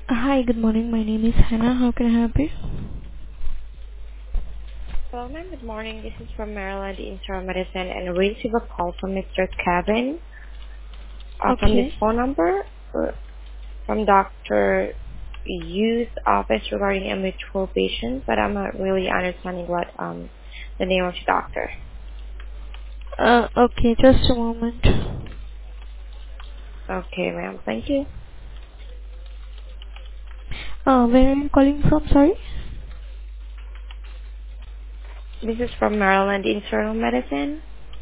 Hi, good morning. My name is Hannah. How can I help you? Hello, ma'am. Good morning. This is from Maryland Internal Medicine, and we received a call from Mr. Kevin from this Okay. phone number from Dr. Yu's office regarding a mutual patient, but I'm not really understanding what the name of the doctor. Okay, just a moment. Okay, ma'am. Thank you. Where are you calling from? Sorry. This is from Maryland Internal Medicine.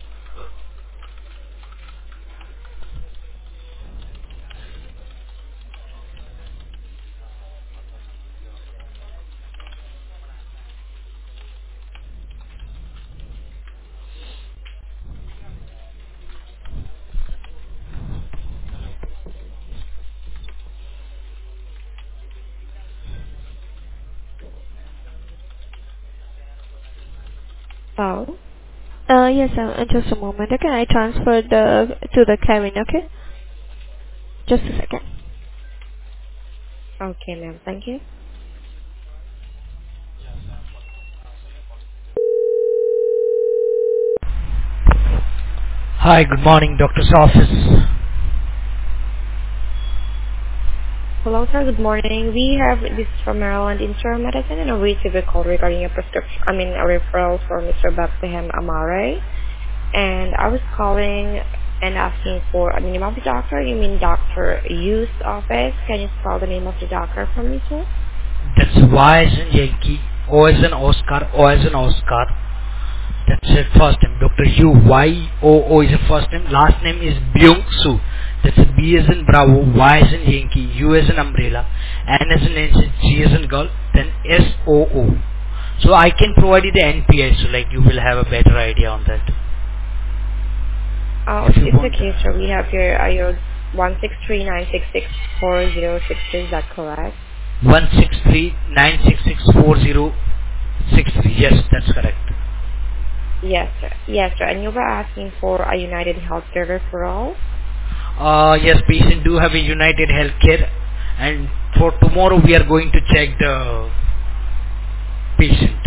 Oh, Yes, just a moment. Okay, I transferred to the Kevin. Okay, just a second. okay, ma'am. Thank you. Hi, good morning, doctor's office. Hello, sir. Good morning. We have this is from Maryland Internal Medicine, and we received a call regarding a prescription. A referral for Mr. Bethlehem Amare. And I was calling and asking for a name of the doctor. You mean Dr. Yu's office? Can you spell the name of the doctor for me, sir? That's Y as in Yankee, O as in Oscar, O as in Oscar. That's it, first name. Dr. Yu, Y-O-O is the first name. Last name is Byung Soo. That's B as in Bravo, Y as in Yankee, U as in Umbrella, N as in Nancy, G as in Girl, then S-O-O. So I can provide you the NPI, so like you will have a better idea on that. Oh, If you it's want. okay, sir. We have your 163966406. Is that correct? 163-966-4063. Yes, that's correct. Yes, sir. Yes, sir. And you were asking for a United Healthcare referral? Yes, patient do have a United Healthcare, and for tomorrow we are going to check the patient.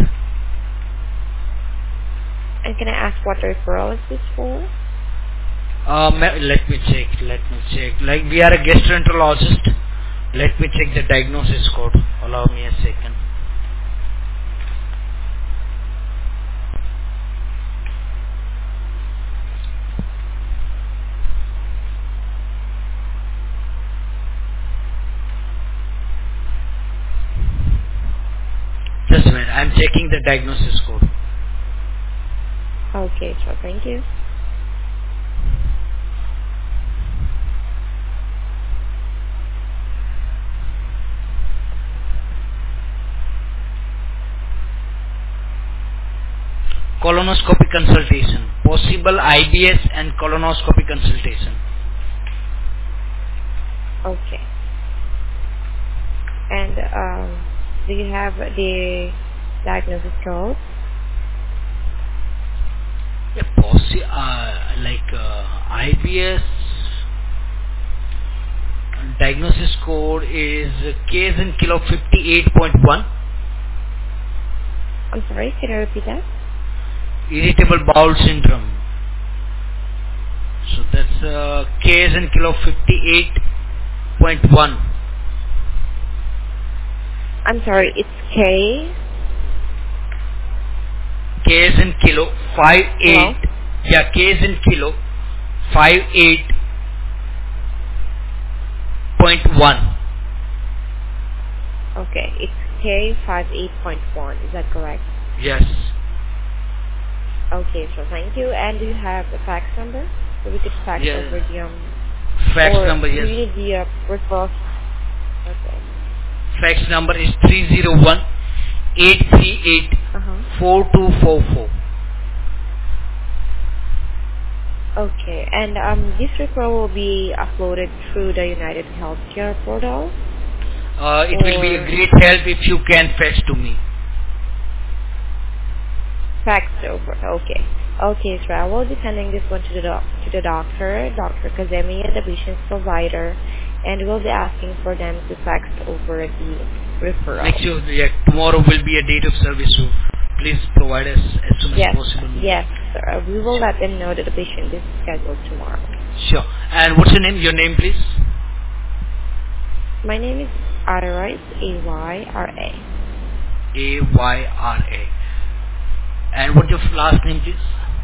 And can I ask what referral is this for? Let me check. Like we are a gastroenterologist. Let me check the diagnosis code. Allow me a second. Just a minute. I'm checking the diagnosis code. Okay, sure. Thank you. Colonoscopy consultation. Possible IBS and colonoscopy consultation. Okay. And do you have the diagnosis code? Yeah, IBS diagnosis code is case in kilo 58.1. I'm sorry, can you repeat that? Irritable bowel syndrome. So that's case in kilo 58.1. I'm sorry, it's K. Case in kilo Hello? 58. Yeah, case in kilo 58.1. Okay, it's K58.1. Is that correct? Yes. Okay, so thank you. And do you have the fax number? So we could fax Yeah. over the, Fax or number, do yes. you need the referral? Okay. Fax number is 301 838 Uh-huh. 4244. Okay, and this referral will be uploaded through the United Healthcare portal It will be a or great help if you can fax to me. faxed over. Okay. Okay, so I will be sending this one to the doctor, Dr. Kazemiya, the patient's provider, and we'll be asking for them to fax over the referral. Make sure tomorrow will be a date of service, so please provide us as soon as possible. Yes, sir. We will let them know that the patient is scheduled tomorrow. Sure. And what's your name? Your name, please. My name is Ayra. It's Ayra. Ayra. And what's your last name, please?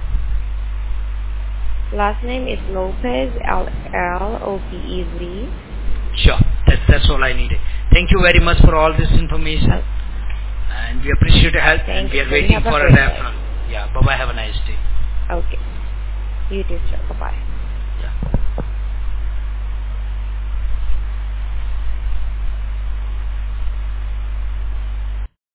Last name is Lopez, Lopez. Sure. That's all I needed. Thank you very much for all this information. And we appreciate your help. And we are waiting for a referral. Yeah. Bye-bye. Have a nice day. Okay. You too, sir. Bye-bye. Yeah.